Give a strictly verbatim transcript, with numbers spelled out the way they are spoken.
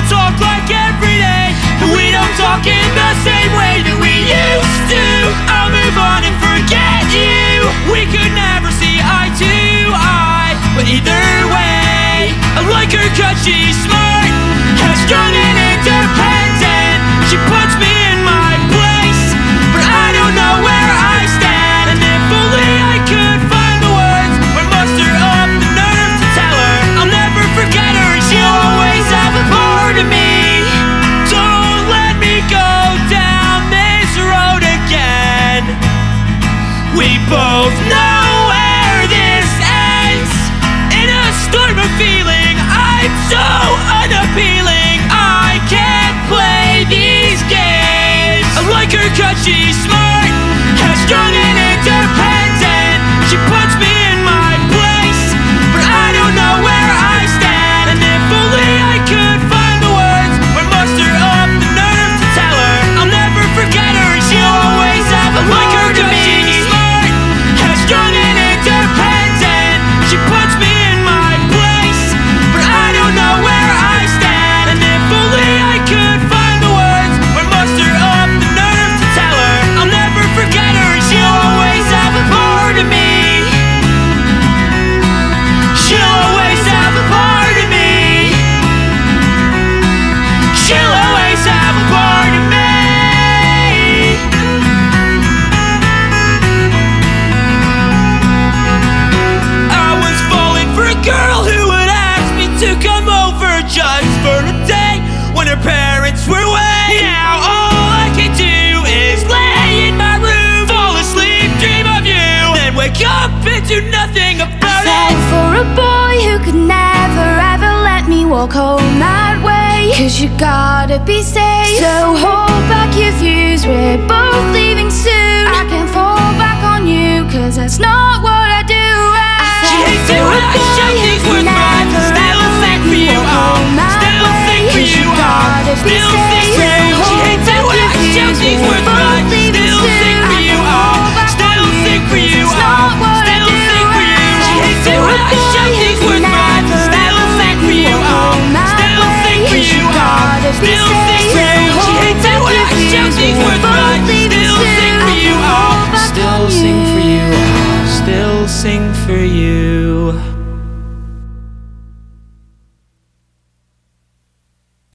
don't talk like every day, but we don't talk in the same way that we used to. I'll move on and forget you. We could never see eye to eye, but either way, I like her cause she's smart, headstrong and independent. She puts me in my place, but I don't know where I stand. And if only I could find the words or muster up the nerve to tell her I'll never forget her, and she'll always have a part of me. Don't let me go down this road again. We both know where this ends, in a storm of feeling. I'm so unappealing, I can't play these games. I like her cause she's smart, headstrong and independent. She puts me in my place, but I don't know where I stand. And if only I could find the words or muster up the nerve to tell her I'll never forget her, and she'll always have a part of me. Smart, headstrong and independent. She puts me in my place, but I don't know where I stand. And if only I could find the words or muster up the nerve to tell her I'll never forget her, and she'll always have a part of me. She'll always have a part of me. She'll always have a part of me. I was falling for a girl who would ask me to come over just for a day when her parents were away. Now all I can do is lay in my room, fall asleep, dream of you, then wake up and do nothing about it. Fell for a boy who could never ever let me walk home that way, cause you gotta be safe, so hold back your views, we're both leaving soon. I can't fall back on you, cause that's not what I do. She hates it when I shout these words, but I still think for you, oh, still think for you, oh, still think for you. She hates it when I shout these words, but I still think for you, oh, still think for you, oh, still think for you. She hates it when I shout these words, but I still think for you, oh, still think for you, oh, still think for you. She hates it when I shout these words, but I still think for you, oh, still sing for you, oh, still sing for you.